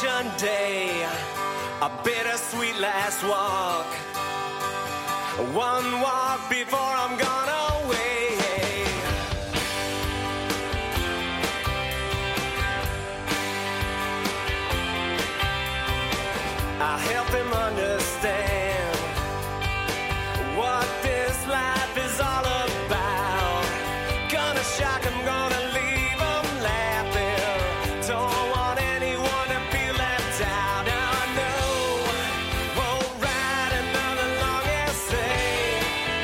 graduation day, a bittersweet last walk. One walk before I'm gone away. I help him understand what this life is all about. Gonna shock him, gonna leave him laughing. Don't want anyone to feel left out. Now I know won't write another long essay,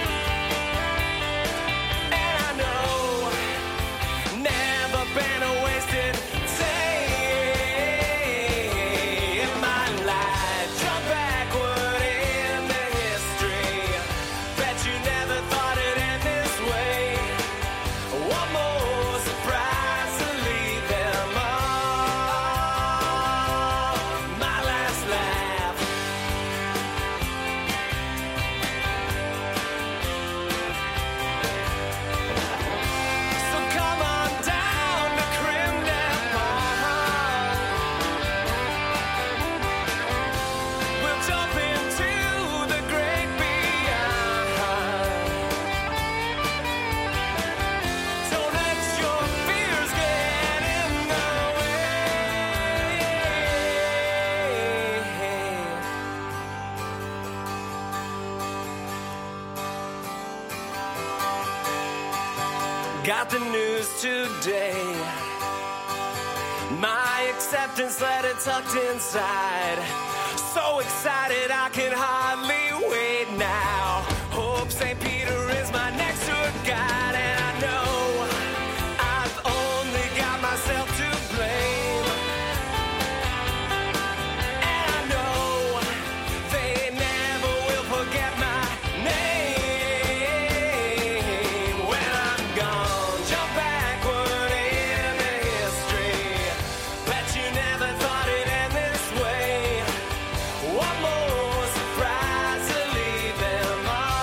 and I know never been a wasted day in my life. Jump backward into history. Bet you never thought it'd end this way. One more surprise to leave them all. My last laugh. So come on down to Creme de Park. We'll jump into the great beyond. Don't let your fears get in the way. Got the news today. My acceptance letter tucked inside. So excited I can hardly wait now. Hope St. Peter is my next tour guide, and I know I've only got myself to blame. And I know they never will forget my name. When I'm gone, jump backward into history. Bet you never thought it'd end this way. One more surprise to leave them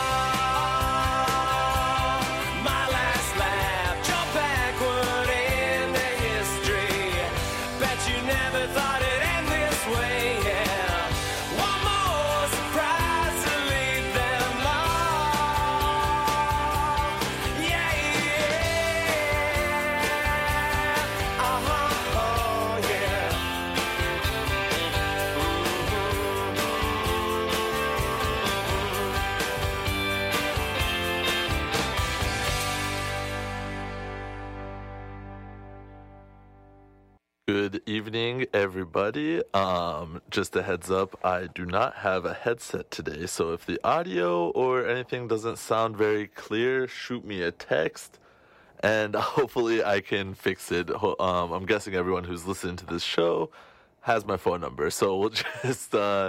all. My last laugh. Jump backward into history. Bet you never thought it'd end this way. Yeah. One more surprise to leave them all. Yeah, yeah. Oh, yeah. Good evening, everybody. Just a heads up, I do not have a headset today, so if the audio or anything doesn't sound very clear, shoot me a text, and hopefully I can fix it. I'm guessing everyone who's listening to this show has my phone number, so we'll just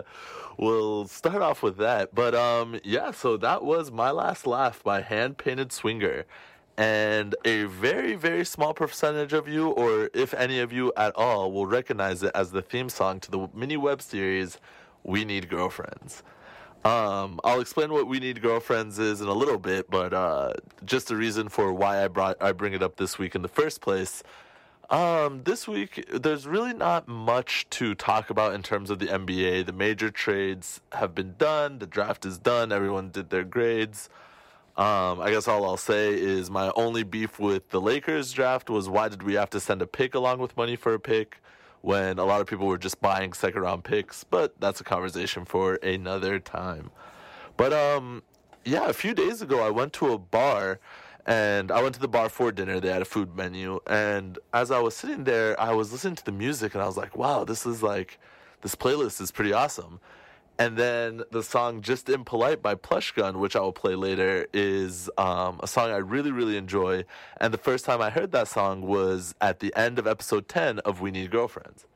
we'll start off with that. But yeah, so that was My Last Laugh by Hand Painted Swinger. And a very, very small percentage of you, or if any of you at all, will recognize it as the theme song to the mini web series We Need Girlfriends. I'll explain what We Need Girlfriends is in a little bit, but just the reason for why I bring it up this week in the first place. This week, there's really not much to talk about in terms of the NBA. The major trades have been done. The draft is done. Everyone did their grades. I guess all I'll say is my only beef with the Lakers draft was why did we have to send a pick along with money for a pick when a lot of people were just buying second-round picks, but that's a conversation for another time. But, yeah, a few days ago I went to a bar, and I went to the bar for dinner. They had a food menu, and as I was sitting there, I was listening to the music, and I was like, wow, this playlist is pretty awesome. And then the song Just Impolite by Plush Gun, which I will play later, is a song I really, really enjoy. And the first time I heard that song was at the end of episode 10 of We Need Girlfriends.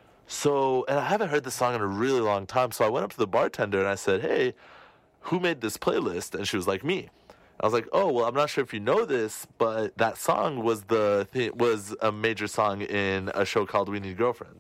So, and I haven't heard this song in a really long time, so I went up to the bartender and I said, hey, who made this playlist? And she was like, me. I was like, oh, well, I'm not sure if you know this, but that song was a major song in a show called We Need Girlfriends.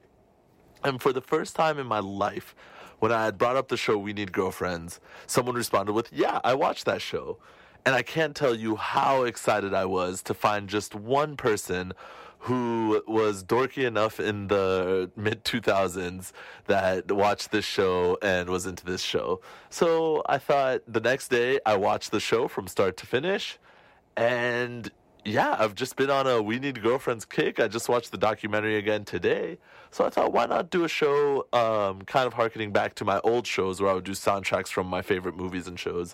And for the first time in my life, when I had brought up the show We Need Girlfriends, someone responded with, yeah, I watched that show. And I can't tell you how excited I was to find just one person who was dorky enough in the mid-2000s that watched this show and was into this show. So I thought the next day I watched the show from start to finish, and yeah, I've just been on a We Need Girlfriends kick. I just watched the documentary again today. So I thought, why not do a show kind of harkening back to my old shows where I would do soundtracks from my favorite movies and shows.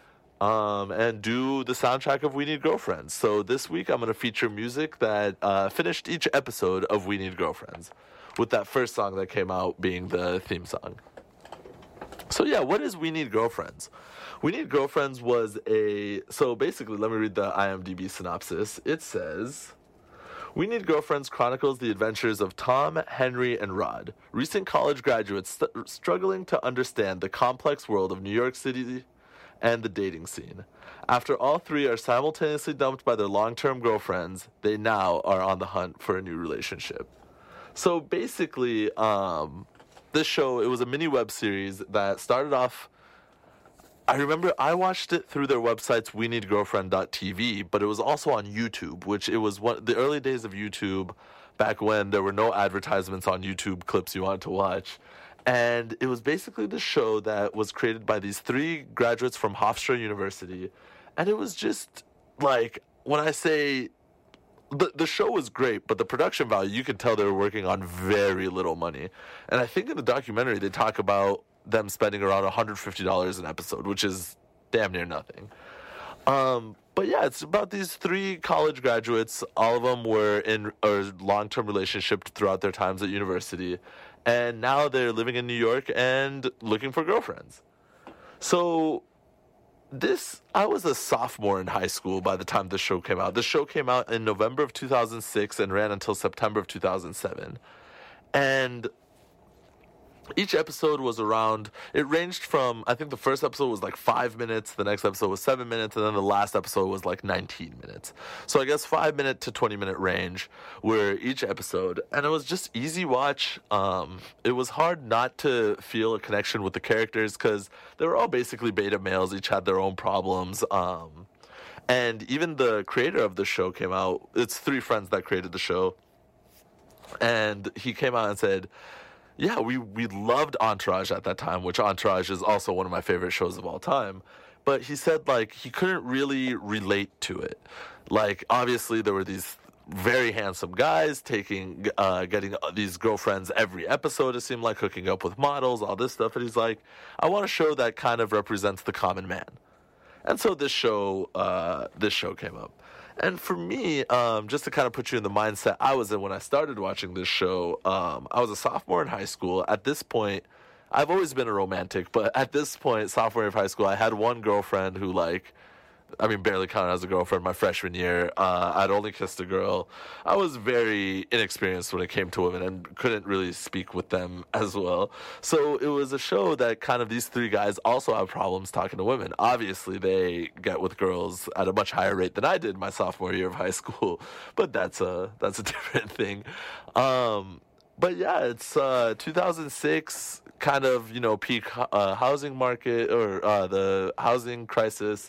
And do the soundtrack of We Need Girlfriends. So this week I'm going to feature music that finished each episode of We Need Girlfriends, with that first song that came out being the theme song. So yeah, what is We Need Girlfriends? We Need Girlfriends was so basically, let me read the IMDb synopsis. It says, We Need Girlfriends chronicles the adventures of Tom, Henry, and Rod, recent college graduates struggling to understand the complex world of New York City and the dating scene. After all three are simultaneously dumped by their long-term girlfriends, they now are on the hunt for a new relationship. So basically, this show, it was a mini web series that started off, I remember I watched it through their website's weneedgirlfriend.tv, but it was also on YouTube, which it was the early days of YouTube, back when there were no advertisements on YouTube clips you wanted to watch. And it was basically the show that was created by these three graduates from Hofstra University. And it was just, like, when I say the show was great, but the production value, you could tell they were working on very little money. And I think in the documentary they talk about them spending around $150 an episode, which is damn near nothing. But yeah, it's about these three college graduates. All of them were in a long-term relationship throughout their times at university. And now they're living in New York and looking for girlfriends. So I was a sophomore in high school by the time this show came out. The show came out in November of 2006 and ran until September of 2007. And each episode was it ranged from, I think the first episode was like 5 minutes, the next episode was 7 minutes, and then the last episode was like 19 minutes. So I guess 5 minute to 20 minute range were each episode, and it was just easy watch. It was hard not to feel a connection with the characters because they were all basically beta males, each had their own problems. And even the creator of the show came out, it's three friends that created the show, and he came out and said, yeah, we loved Entourage at that time, which Entourage is also one of my favorite shows of all time. But he said, like, he couldn't really relate to it. Like, obviously, there were these very handsome guys getting these girlfriends every episode, it seemed like, hooking up with models, all this stuff. And he's like, I want a show that kind of represents the common man. And so this show came up. And for me, just to kind of put you in the mindset I was in when I started watching this show, I was a sophomore in high school. At this point, I've always been a romantic, but at this point, sophomore year of high school, I had one girlfriend who, barely counted as a girlfriend my freshman year. I'd only kissed a girl. I was very inexperienced when it came to women and couldn't really speak with them as well. So it was a show that kind of these three guys also have problems talking to women. Obviously, they get with girls at a much higher rate than I did my sophomore year of high school, but that's a different thing. But yeah, it's 2006, kind of, peak housing market or the housing crisis.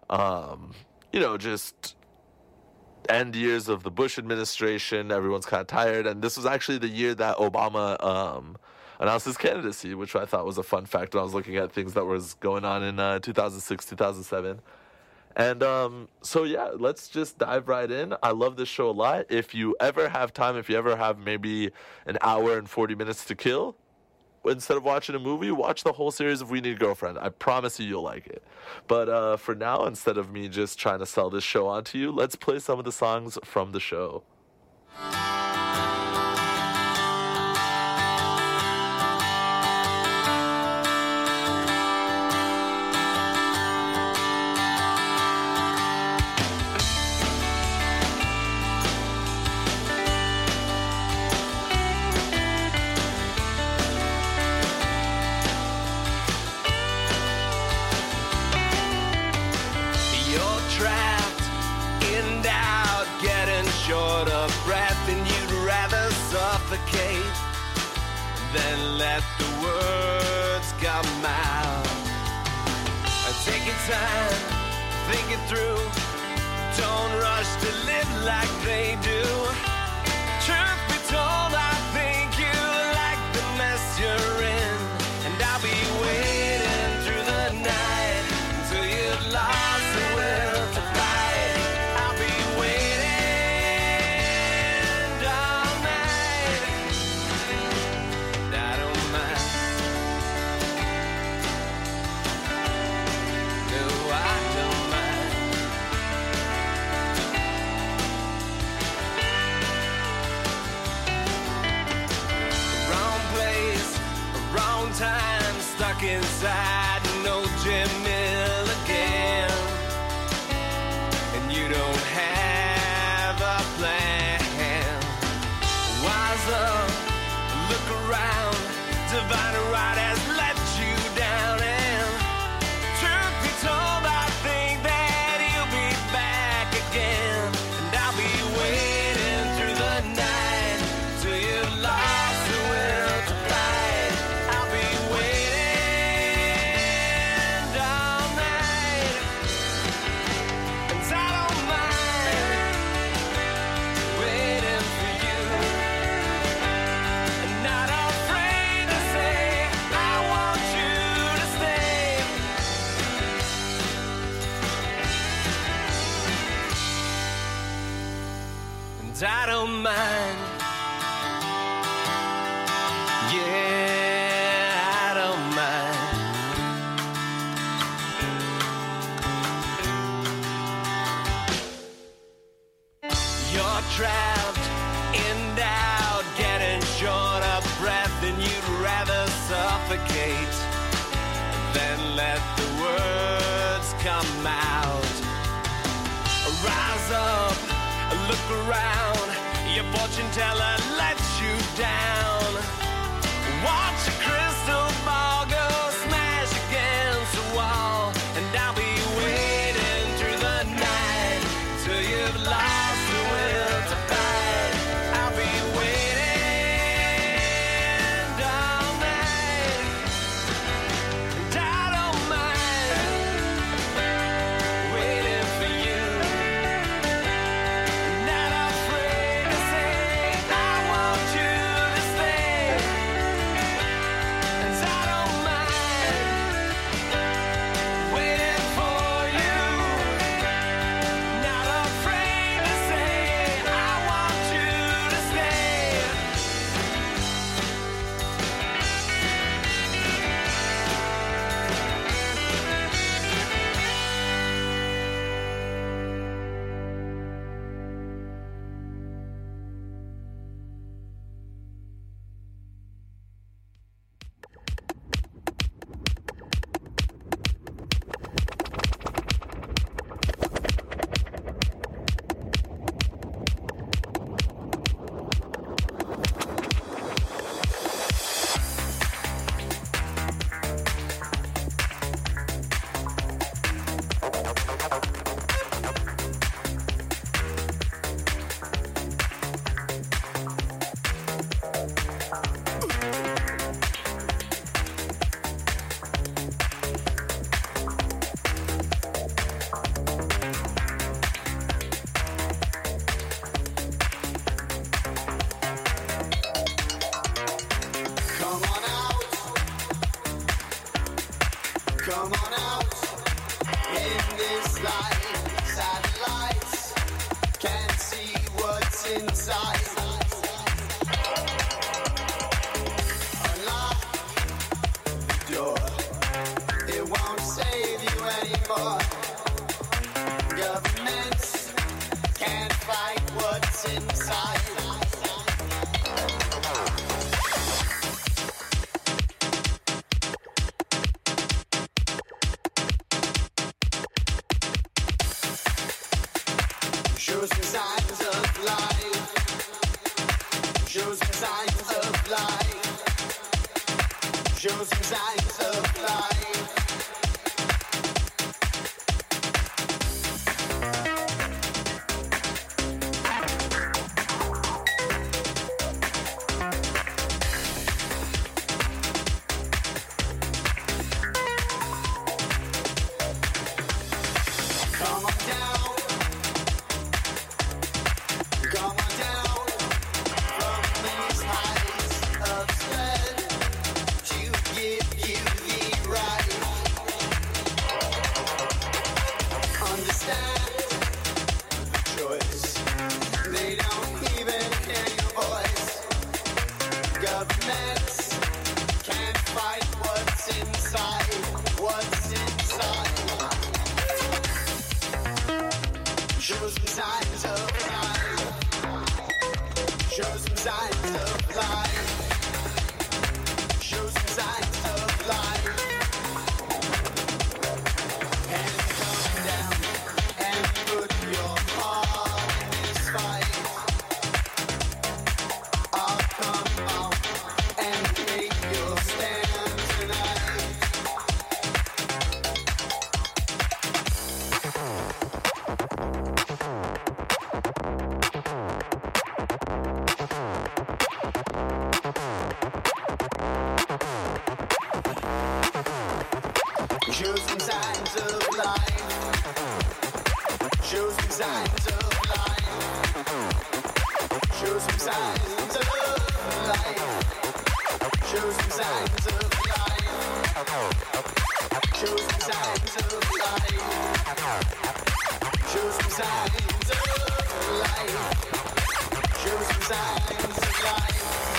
Just end years of the Bush administration. Everyone's kind of tired. And this was actually the year that Obama announced his candidacy, which I thought was a fun fact when I was looking at things that was going on in 2006, 2007. And so, yeah, let's just dive right in. I love this show a lot. If you ever have time, if you ever have maybe an hour and 40 minutes to kill, instead of watching a movie, watch the whole series of We Need Girlfriend. I promise you'll like it. But for now, instead of me just trying to sell this show onto you, let's play some of the songs from the show. Then let the words come out. Take your time, think it through. Don't rush to live like they do. Truth be told, I think you like the mess you're in, and I'll be waiting through the night until you've lost the will to fight. I'll be waiting all night. I don't mind. No, I don't mind. Wrong place, wrong time, stuck inside no Jim Milligan, and you don't have a plan. Wise up, look around, divine right has let you down, and truth be told, I think that he'll be back again, and I'll be waiting through the night till you've lost the will to fight. I'll be waiting all night, and I don't mind waiting for you, and not afraid to say I want you to stay. And I don't mind. Yeah, I don't mind. You're trapped in doubt, getting short of breath, and you'd rather suffocate than let the words come out. Rise up, look around, your fortune teller lets you down. Watch a crystal ball go smash against the wall, and I'll be waiting through the night till you've lost the will to fight. I'll be waiting all night, and I don't mind waiting for you, not afraid to say I want you to stay, and I don't mind waiting for you, not afraid to say I want you to stay. Come on out. Come on out. In this light, satellites can't see what's inside. Unlock the door. It won't save you anymore. Governments can't fight what's inside. Show some signs of life. Show some signs of life. Show some signs of life. inside? What's inside? Show some signs of life. Show some signs of life. Show some signs of life. And come down and put your heart in this fight. I'll come out and make your stand tonight. Show some signs of life. Show some signs of life. Show some signs of life. Show some signs of life. Show some signs of life. Show some signs of life. Show some signs of life.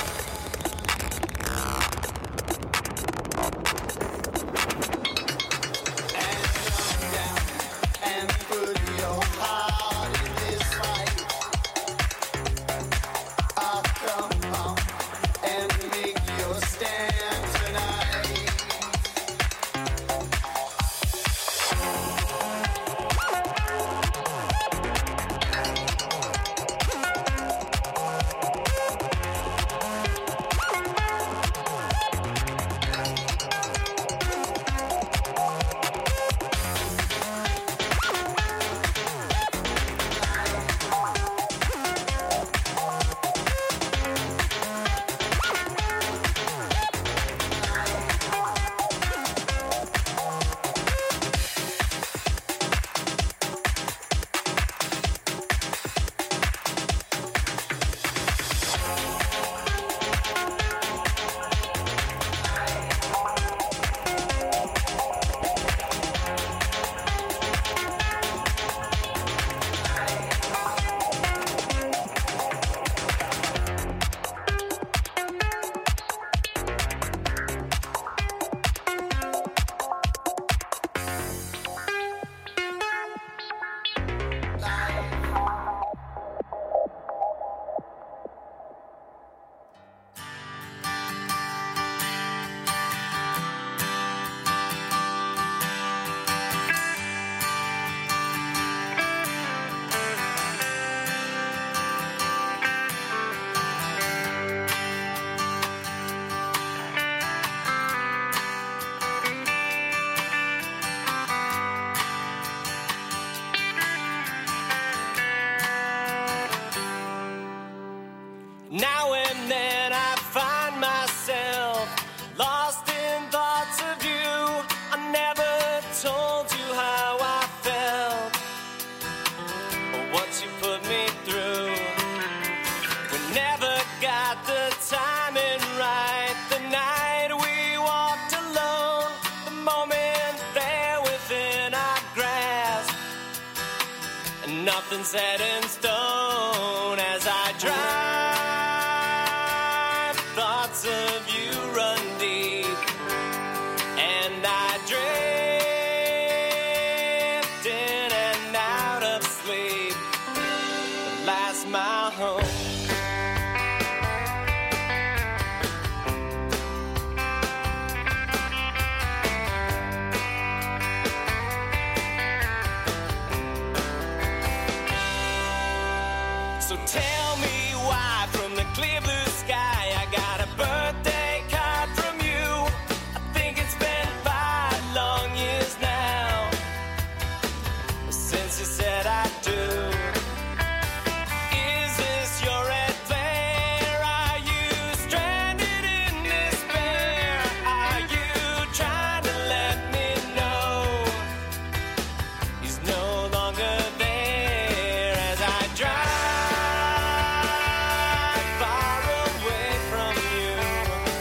Now and then I find myself lost in thoughts of you. I never told you how I felt or what you put me through. We never got the timing right. The night we walked alone, the moment there within our grasp, and nothing set in stone as I drive. Thoughts of you run deep, and I drift in and out of sleep. The last mile home. So tell me why from the clear blue sky I got a birthday card from you. I think it's been 5 long years now since you said I do. Is this your red flare? Are you stranded in despair? Are you trying to let me know he's no longer there as I drive far away from you?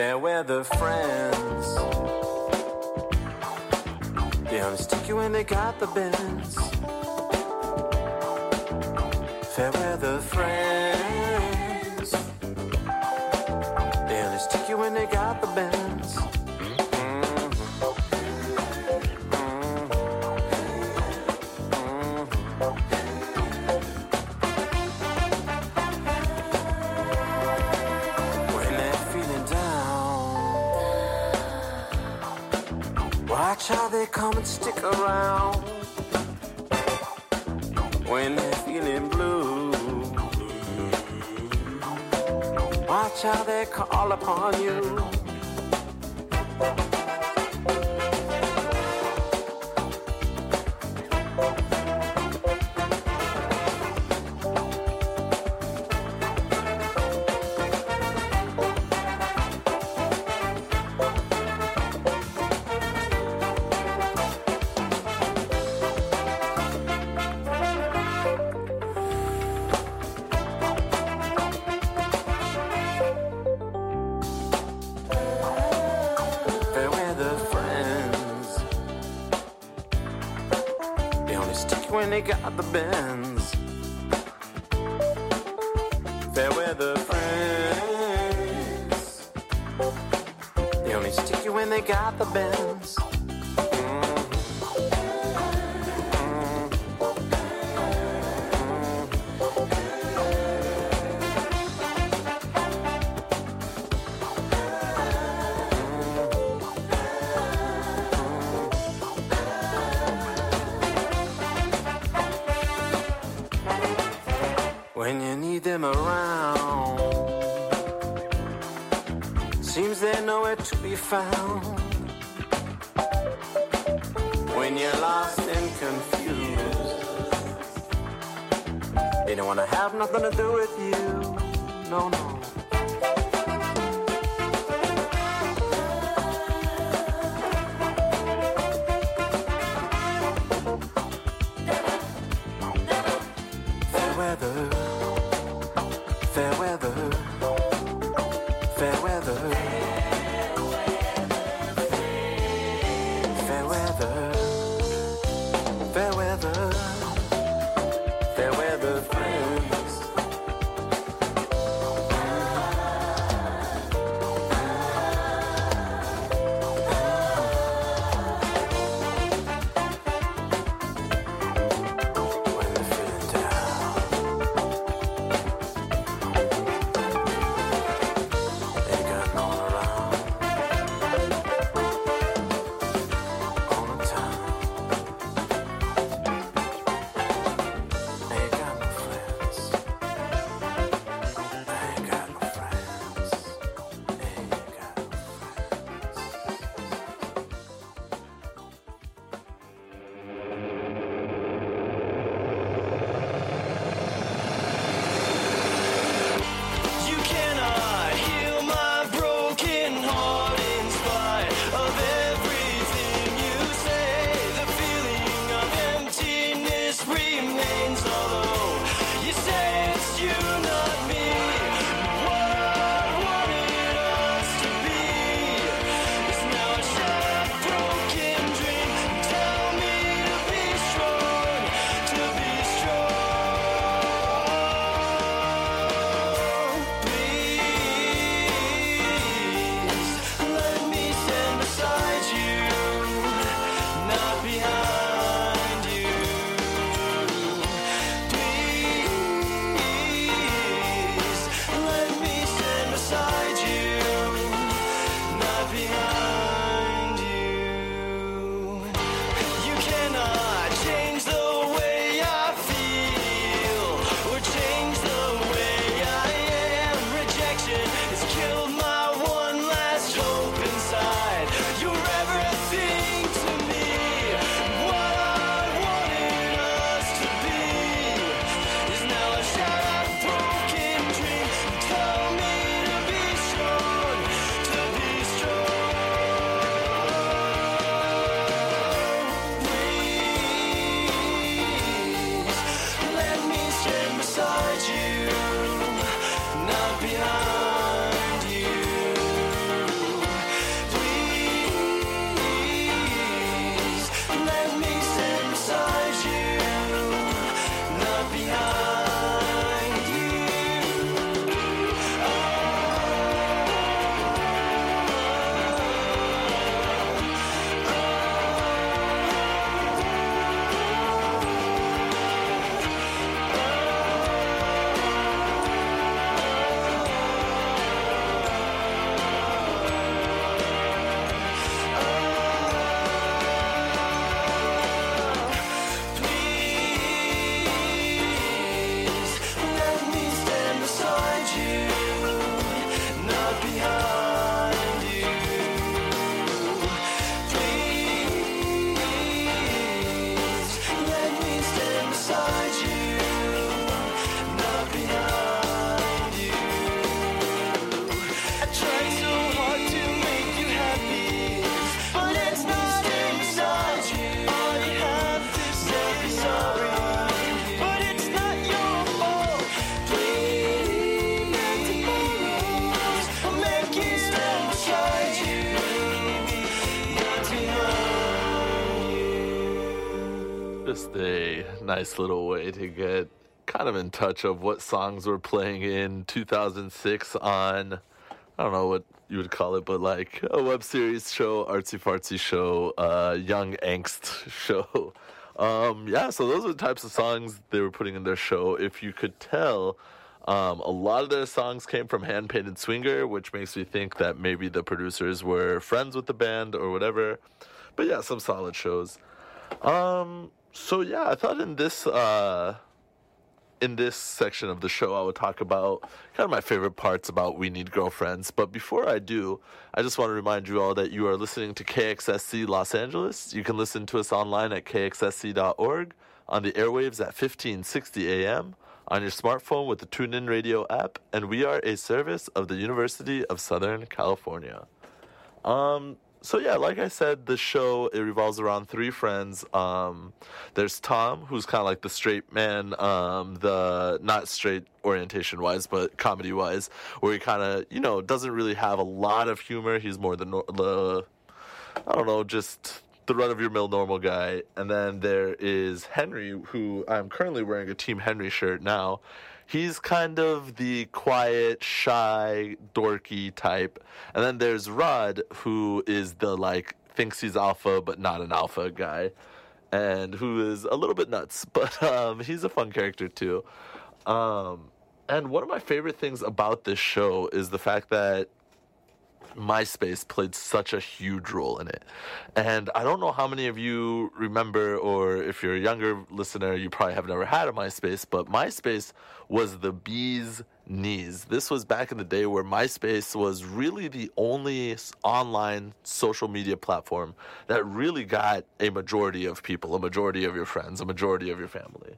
fair weather friends. They only stick you when they got the bends. Fair weather friends. They only stick you when they got the bends. Watch how they come and stick around when they're feeling blue. Watch how they call upon you. When they got the bends. Fair weather friends. They only stick you when they got the bends. When you need them around, seems they're nowhere to be found. When you're lost and confused, they don't want to have nothing to do with you. No, no. Fair weather. Fair weather, fair weather, fair weather, fair weather, fair weather friends. just a nice little way to get kind of in touch of what songs were playing in 2006 on, I don't know what you would call it, but like a web series show, artsy fartsy show, young angst show. So those are the types of songs they were putting in their show. If you could tell, a lot of their songs came from Hand Painted Swinger, which makes me think that maybe the producers were friends with the band or whatever. But yeah, some solid shows. So yeah, I thought in this section of the show, I would talk about kind of my favorite parts about We Need Girlfriends. But before I do, I just want to remind you all that you are listening to KXSC Los Angeles. You can listen to us online at kxsc.org, on the airwaves at 1560 AM, on your smartphone with the TuneIn Radio app, and we are a service of the University of Southern California. So yeah, like I said, the show, it revolves around three friends. There's Tom, who's kind of like the straight man, the not straight orientation-wise, but comedy-wise, where he kind of, doesn't really have a lot of humor. He's more the I don't know, just the run-of-your-mill normal guy. And then there is Henry, who I'm currently wearing a Team Henry shirt now. He's kind of the quiet, shy, dorky type. And then there's Rod, who is the, thinks he's alpha, but not an alpha guy. And who is a little bit nuts, but he's a fun character, too. And one of my favorite things about this show is the fact that MySpace played such a huge role in it. And I don't know how many of you remember, or if you're a younger listener, you probably have never had a MySpace, but MySpace was the bee's knees. This was back in the day where MySpace was really the only online social media platform that really got a majority of people, a majority of your friends, a majority of your family.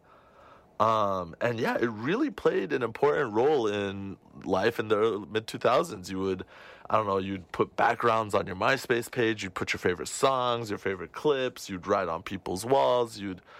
And yeah, it really played an important role in life in the mid-2000s. You'd put backgrounds on your MySpace page, you'd put your favorite songs, your favorite clips, you'd write on people's walls,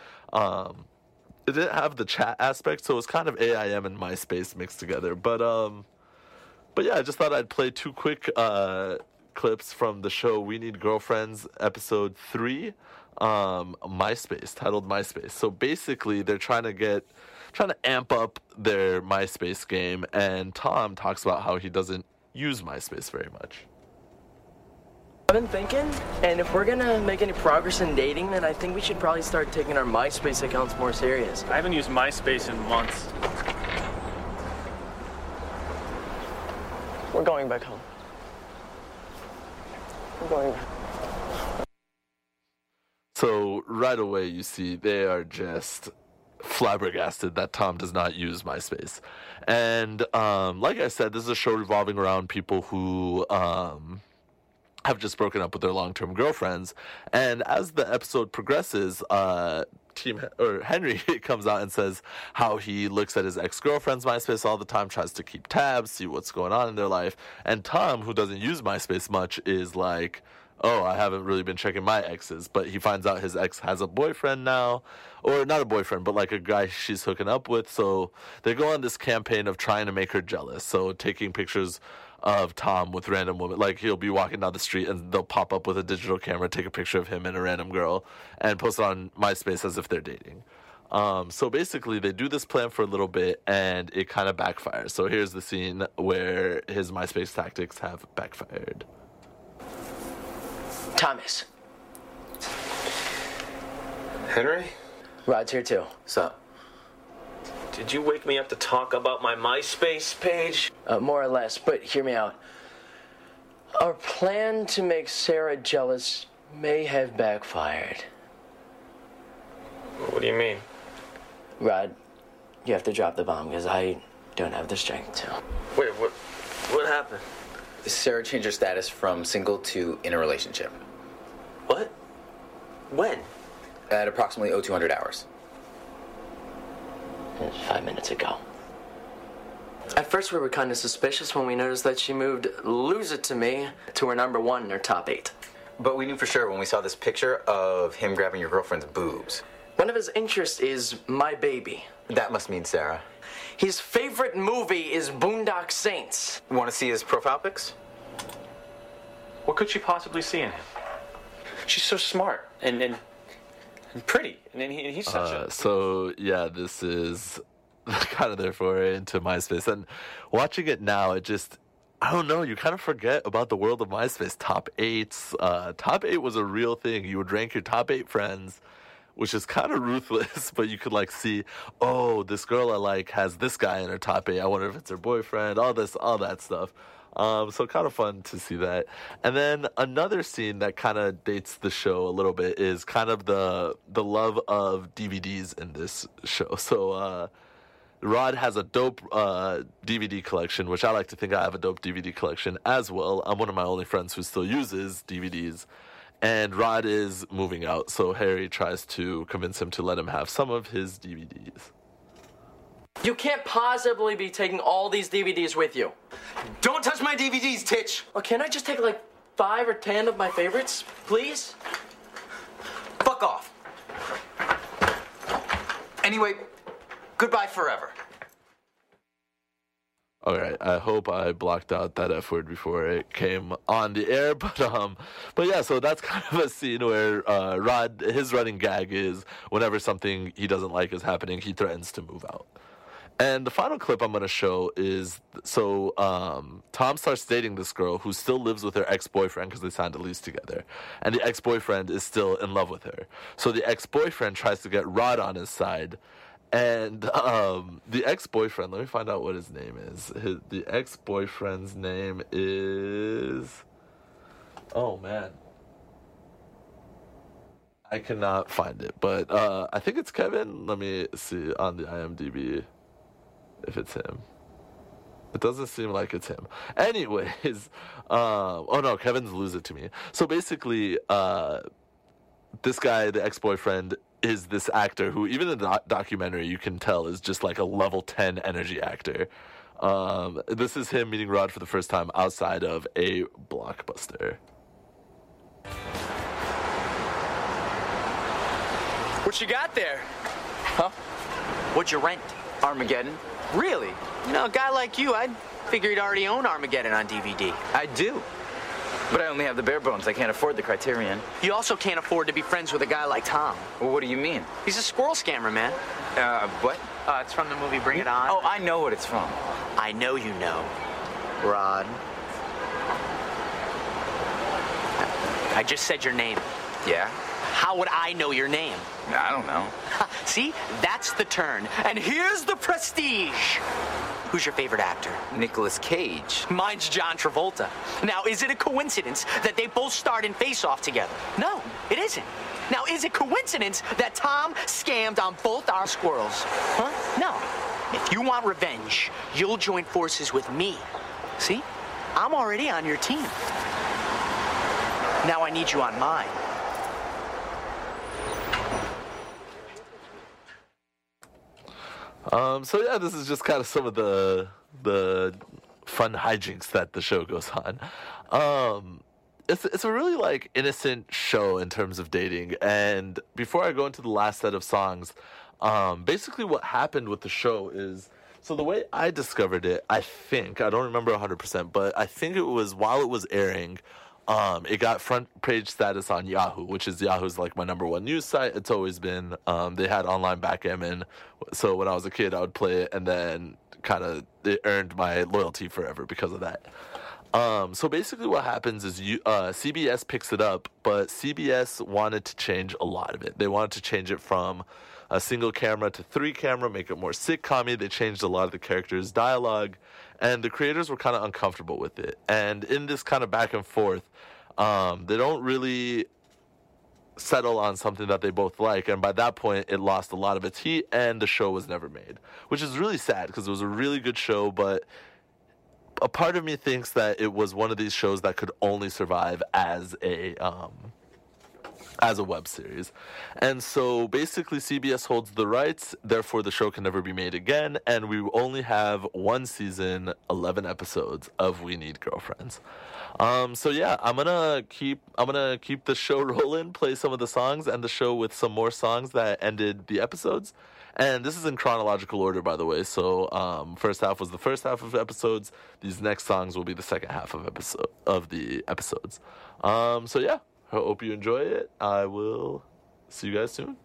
it didn't have the chat aspect, so it was kind of AIM and MySpace mixed together. But yeah, I just thought I'd play two quick clips from the show We Need Girlfriends, episode 3, MySpace, titled MySpace. So basically, they're trying to amp up their MySpace game, and Tom talks about how he doesn't use MySpace very much. I've been thinking, and if we're gonna make any progress in dating, then I think we should probably start taking our MySpace accounts more serious. I haven't used MySpace in months. We're going back home. We're going back. So right away, you see, they are just flabbergasted that Tom does not use MySpace. And like I said, this is a show revolving around people who have just broken up with their long-term girlfriends. And as the episode progresses, Henry comes out and says how he looks at his ex-girlfriend's MySpace all the time, tries to keep tabs, see what's going on in their life. And Tom, who doesn't use MySpace much, is like, oh, I haven't really been checking my exes. But he finds out his ex has a boyfriend now, or not a boyfriend, but like a guy she's hooking up with. So they go on this campaign of trying to make her jealous. So taking pictures of Tom with random women. Like, he'll be walking down the street and they'll pop up with a digital camera, take a picture of him and a random girl, and post it on MySpace as if they're dating. So basically, they do this plan for a little bit, and it kind of backfires. So here's the scene where his MySpace tactics have backfired. Thomas. Henry? Rod's here too. What's up? Did you wake me up to talk about my MySpace page? More or less, but hear me out. Our plan to make Sarah jealous may have backfired. What do you mean? Rod, you have to drop the bomb because I don't have the strength to. Wait, what happened? Sarah changed her status from single to in a relationship. What? When? At approximately 0200 hours. 5 minutes ago. At first we were kind of suspicious when we noticed that she moved Lose It to Me to her number 1 in her top 8. But we knew for sure when we saw this picture of him grabbing your girlfriend's boobs. One of his interests is My Baby. That must mean Sarah. His favorite movie is Boondock Saints. Want to see his profile pics? What could she possibly see in him? She's so smart and Pretty. And he's such a... So yeah, this is kind of their foray into MySpace. And watching it now, it just, I don't know, you kind of forget about the world of MySpace. Top 8s. Top 8 was a real thing. You would rank your top 8 friends, which is kind of ruthless, but you could like see, oh, this girl I like has this guy in her top 8. I wonder if it's her boyfriend, all that stuff. So kind of fun to see that. And then another scene that kind of dates the show a little bit is kind of the love of DVDs in this show. So Rod has a dope DVD collection, which I like to think I have a dope DVD collection as well. I'm one of my only friends who still uses DVDs. And Rod is moving out, so Harry tries to convince him to let him have some of his DVDs. You can't possibly be taking all these DVDs with you. Don't touch my DVDs, Titch! Well, can't I just take like 5 or 10 of my favorites, please? Fuck off. Anyway, goodbye forever. All right, I hope I blocked out that F word before it came on the air, but yeah, so that's kind of a scene where Rod, his running gag is whenever something he doesn't like is happening, he threatens to move out. And the final clip I'm going to show is, so Tom starts dating this girl who still lives with her ex-boyfriend because they signed a lease together. And the ex-boyfriend is still in love with her. So the ex-boyfriend tries to get Rod on his side. And the ex-boyfriend, let me find out what his name is. The ex-boyfriend's name is... Oh, man. I cannot find it. But I think it's Kevin. Let me see on the IMDb if it's him. It doesn't seem like it's him. Anyways, oh no, Kevin's Lose It to Me. So basically, this guy, the ex-boyfriend, is this actor who, even in the documentary, you can tell is just like a level 10 energy actor. This is him meeting Rod for the first time outside of a Blockbuster. What you got there? Huh? What'd you rent? Armageddon? Really? You know, a guy like you, I'd figure he'd already own Armageddon on DVD. I do. But I only have the bare bones. I can't afford the Criterion. You also can't afford to be friends with a guy like Tom. Well, what do you mean? He's a squirrel scammer, man. What? It's from the movie Bring It On. Oh, I know what it's from. I know you know, Rod. I just said your name. Yeah? How would I know your name? I don't know. See? That's the turn. And here's the prestige. Who's your favorite actor? Nicolas Cage. Mine's John Travolta. Now, is it a coincidence that they both starred in Face Off together? No, it isn't. Now, is it coincidence that Tom scammed on both our squirrels? Huh? No. If you want revenge, you'll join forces with me. See? I'm already on your team. Now I need you on mine. So yeah, this is just kind of some of the fun hijinks that the show goes on. It's a really like innocent show in terms of dating. And before I go into the last set of songs, basically what happened with the show is, so the way I discovered it, I don't remember 100%, but I think it was while it was airing. It got front page status on Yahoo, which is Yahoo's like my number one news site. It's always been. They had online backgammon, so when I was a kid, I would play it, and then kind of it earned my loyalty forever because of that. So basically, what happens is CBS picks it up, but CBS wanted to change a lot of it. They wanted to change it from a single camera to 3 camera, make it more sitcom-y. They changed a lot of the characters' dialogue, and the creators were kind of uncomfortable with it. And in this kind of back and forth, they don't really settle on something that they both like, and by that point, it lost a lot of its heat, and the show was never made, which is really sad because it was a really good show, but a part of me thinks that it was one of these shows that could only survive as a web series. And so basically CBS holds the rights, therefore the show can never be made again, and we only have 1 season, 11 episodes of We Need Girlfriends. So yeah, I'm gonna keep the show rolling, play some of the songs, and the show with some more songs that ended the episodes. And this is in chronological order, by the way. So first half was the first half of episodes. These next songs will be the second half of the episodes. So yeah, I hope you enjoy it. I will See you guys soon.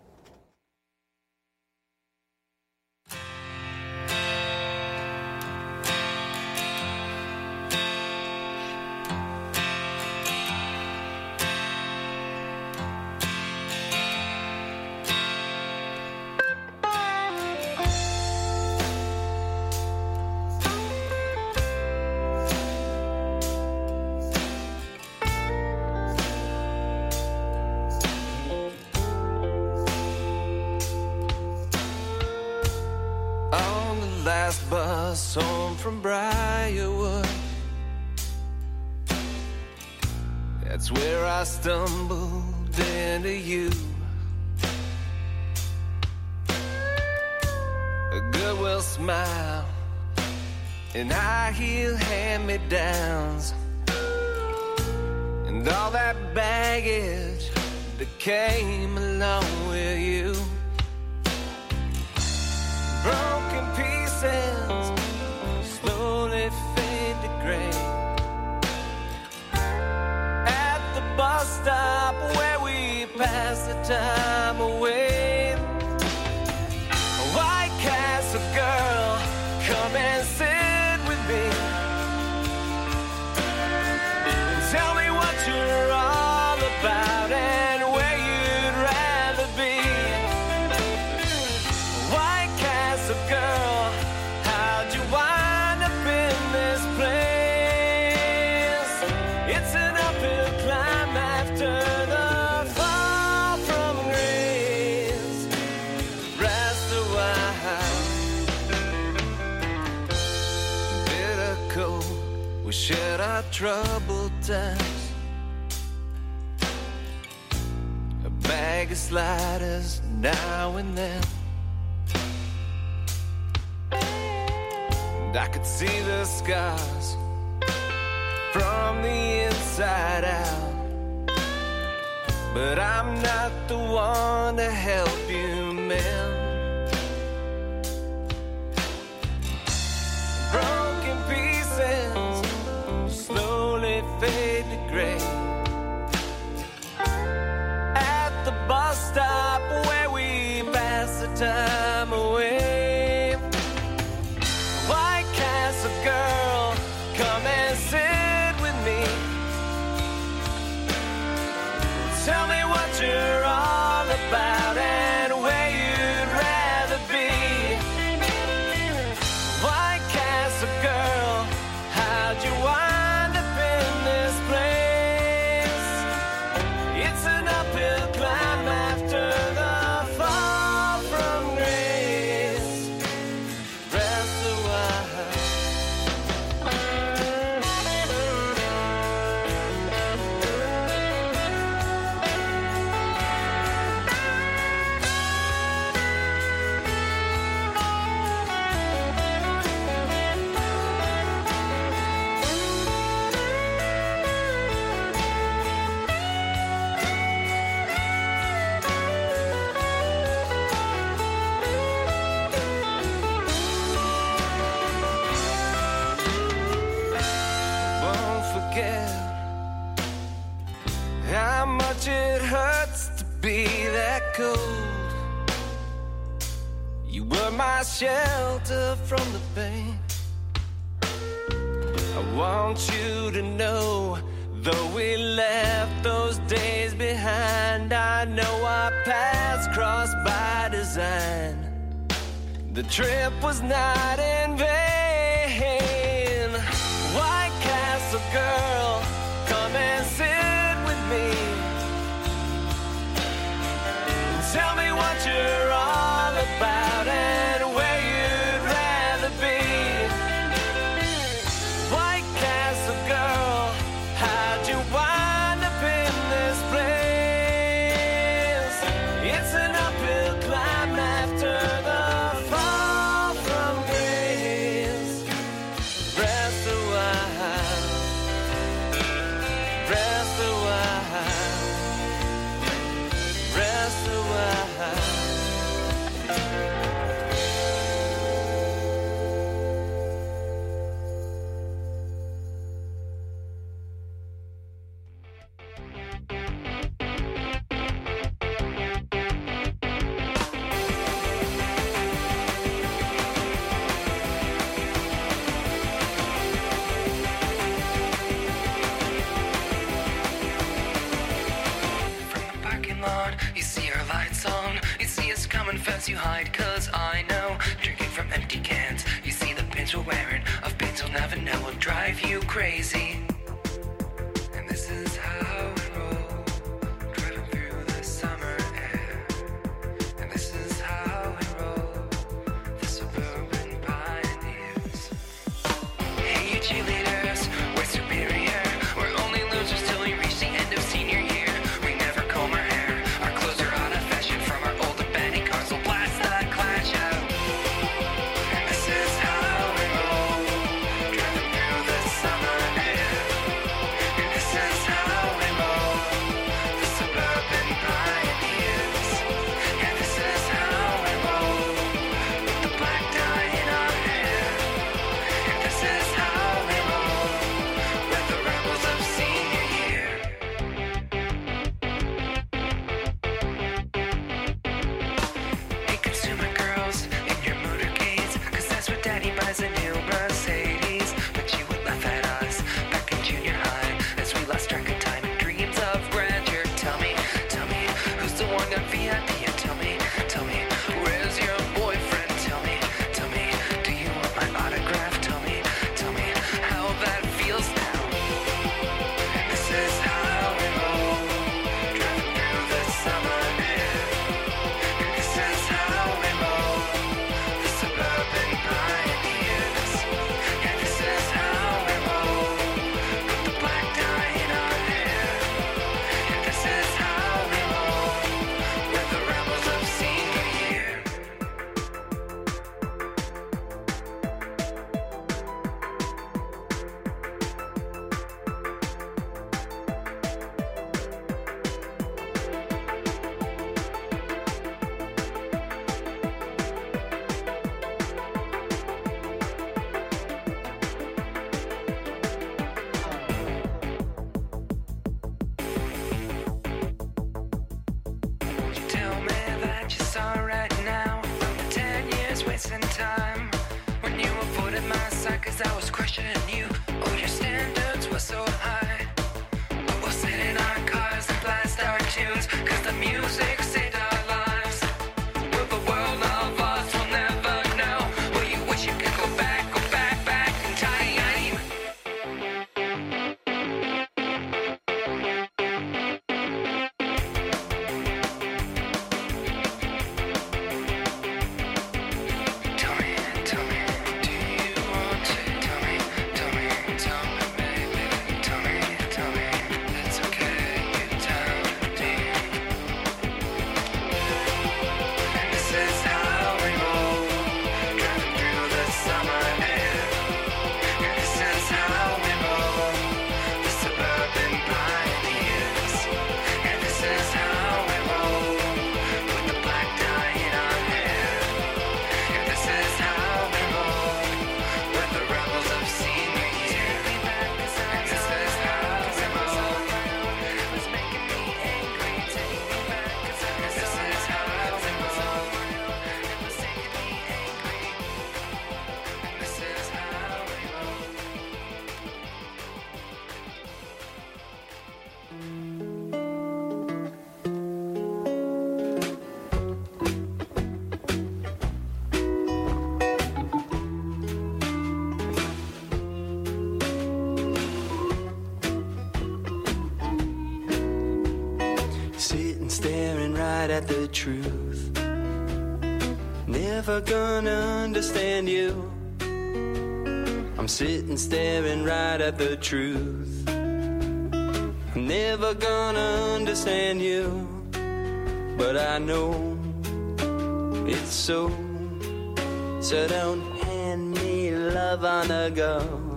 Last bus home from Briarwood, that's where I stumbled into you. A Goodwill smile and high heel hand-me-downs, and all that baggage that came along with you. Broken pieces slowly fade to gray at the bus stop where we pass the time away. A White Castle girl, come and sit with me and tell me what you're all about and where you'd rather be. White Castle girl, how'd you wind up in this place? It's an uphill climb after the fall from grace. Rest a while, bitter cold, we shared our troubled times. A bag of sliders now and then. I could see the scars from the inside out, but I'm not the one to help you mend. Broken pieces slowly fade to gray at the bus stop where we pass the time away. Girl, come and sit with me. Tell me what you're all about and where you'd rather be. White Castle girl, how'd you wind up in this place? It's an uphill climb after the fall from grace. Rest a while. How much it hurts to be that cold. You were my shelter from the pain. I want you to know, though we left those days behind, I know our paths crossed by design. The trip was not in vain. White Castle girl, come and sit with me. Tell me what you're all about and where you'd rather be. White Castle girl, how'd you wind up in this place? It's an uphill climb after the fall from grace. hide, cause I know, drinking from empty cans. You see the pants we're wearing, of pants you'll never know, will drive you crazy. And this is how we roll, driving through the summer air. And this is how we roll, the suburban pioneers. Hey, you cheerleaders, we're superior. We're only losers till we reach the end of senior year. We never comb our hair, our clothes are out of fashion. From our old abandoned cars, we'll blast the clash out. And this is how we roll, driving through the summer air. And this is how we roll, the suburban pioneers. And this is how we roll, with the black dye in our hair. And this is how we roll, with the rebels of senior year. Hey, consumer girls, in your motorcades, cause that's what daddy buys a new Mercedes. But you would laugh at us back in junior high as we lost track of time and dreams of grandeur. Tell me, who's the one got VIP? And tell me, where's your boyfriend? Tell me, do you want my autograph? Tell me how that feels now. And this is how we roll, driving through the summer air. And this is how we roll, the suburban pioneers. And this is how we roll, with the black dye in our hair. And this is how we roll, with the rebels of senior year. You tell me that you saw right now, the 10 years wasting time. When you avoided my sight cause I was questioning you. Oh, your standards were so high. But we'll sit in our cars and blast our tunes, cause the music saved our lives. Will the world of us will never know? Will you wish you could go back in time? Tell me, do you want to? Tell me, baby. Tell me, it's okay, you tell me. And this is how we roll, driving through the summer air. And this is how we roll, the suburban pioneers. And this is how we roll, with the black dye in our hair. And this is how we roll, with the rebels of senior year. And this is how we roll, it's making me angry. Take me back, 'cause and this is how we roll, it was making me angry. And this is how we roll. Sitting staring right at the truth. Never gonna understand you. I'm sitting staring right at the truth. I'm never gonna understand you. But I know it's so. So don't hand me love on the go.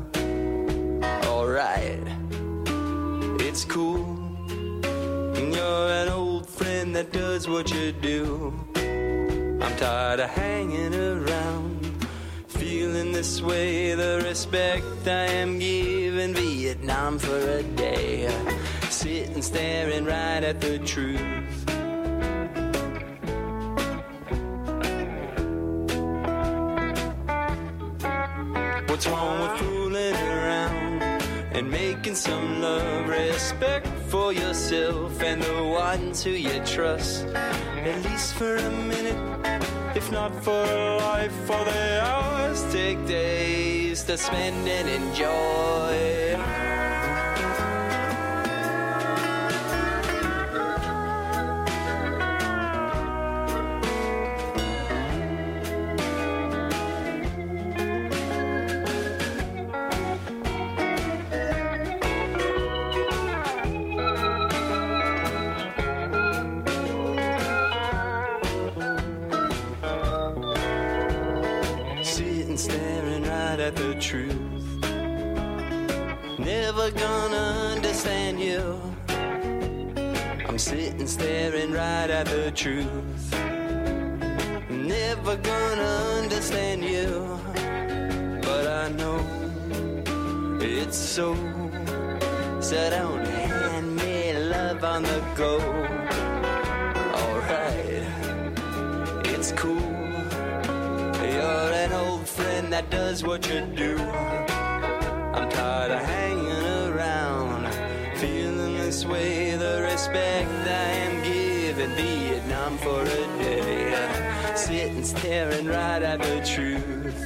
Alright, it's cool. You're an old friend that does what you do. I'm tired of hanging around, feeling this way. The respect I am giving Vietnam for a day. Sitting staring right at the truth. What's wrong with fooling around and making some love? Respect for yourself and the ones who you trust. At least for a minute, If not for a life, for the hours take days to spend and enjoy. Sitting staring right at the truth. Never gonna understand you. I'm sitting staring right at the truth. Never gonna understand you. But I know it's so. So don't hand me love on the go. Alright, it's cool. You're an old friend that does what you do. I'm tired of hanging around, feeling this way. The respect I am giving Vietnam for a day. Sitting staring right at the truth.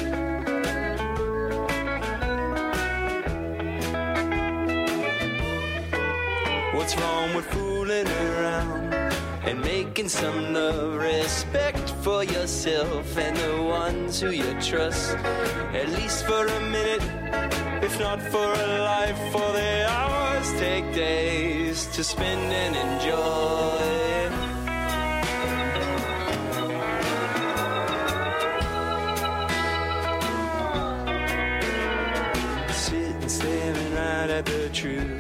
What's wrong with fooling around and making some love? Respect for yourself and the ones who you trust, at least for a minute, if not for a life. For the hours take days to spend and enjoy. Sitting staring right at the truth.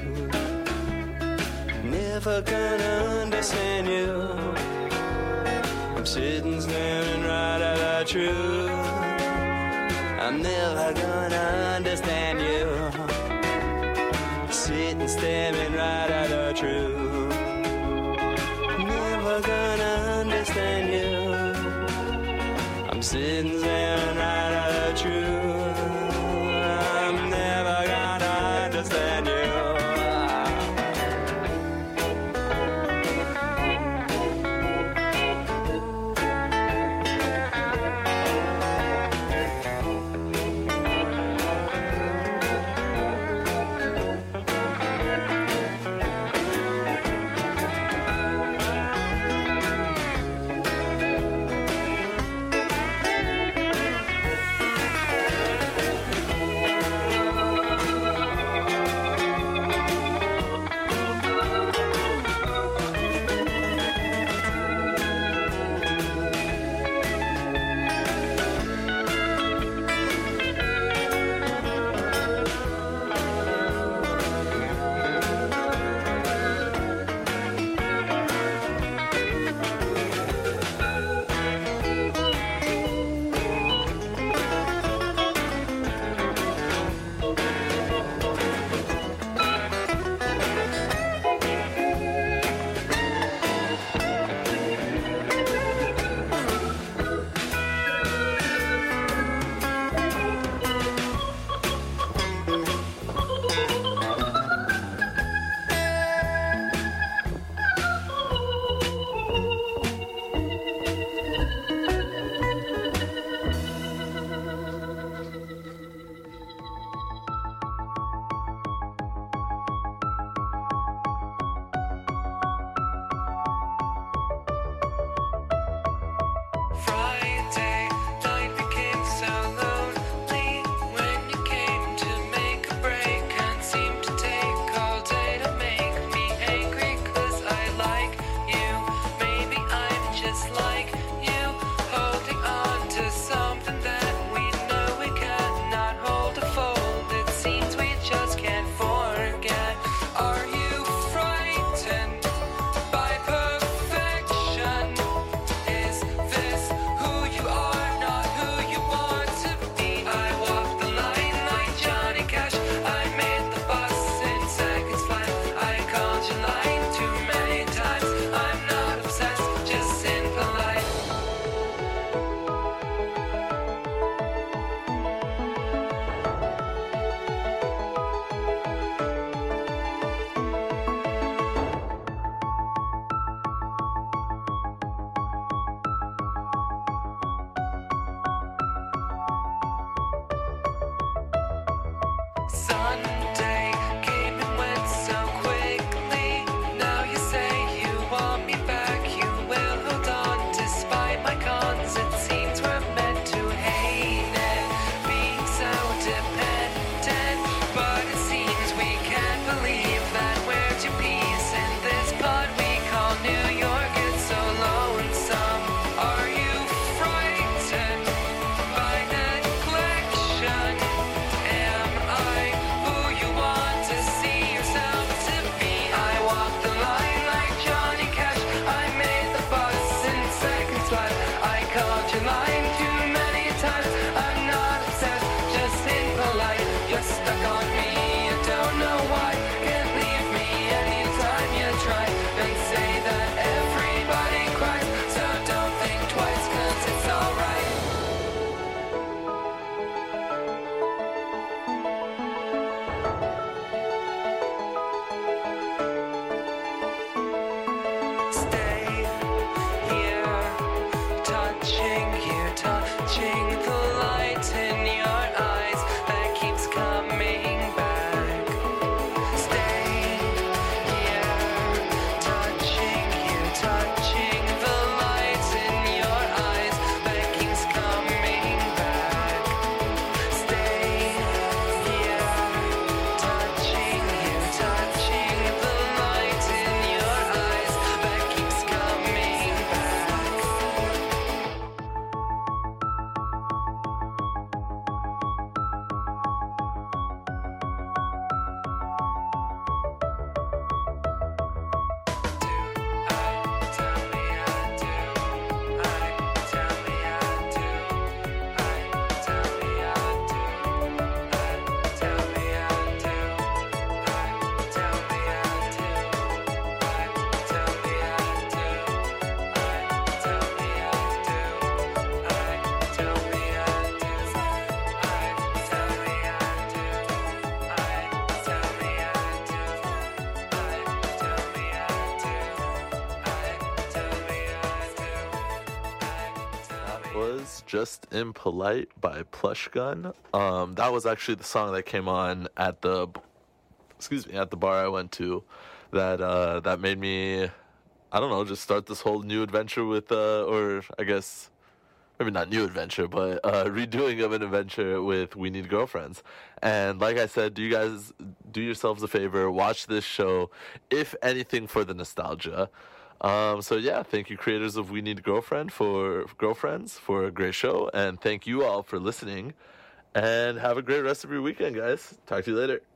Never gonna understand you. I'm sitting staring right at the truth. I'm never gonna understand you. Sitting staring right at the truth. Never gonna understand you. I'm sitting staring right at the truth. I'm never gonna understand you. was Just Impolite by Plush Gun. That was actually the song that came on at the bar I went to that made me, I don't know, just start this whole new adventure with, or I guess, maybe not new adventure, but redoing of an adventure with We Need Girlfriends. And like I said, do you guys do yourselves a favor, watch this show, if anything, for the nostalgia. So yeah, thank you creators of We Need Girlfriends for a great show, and thank you all for listening, and have a great rest of your weekend, guys. Talk to you later.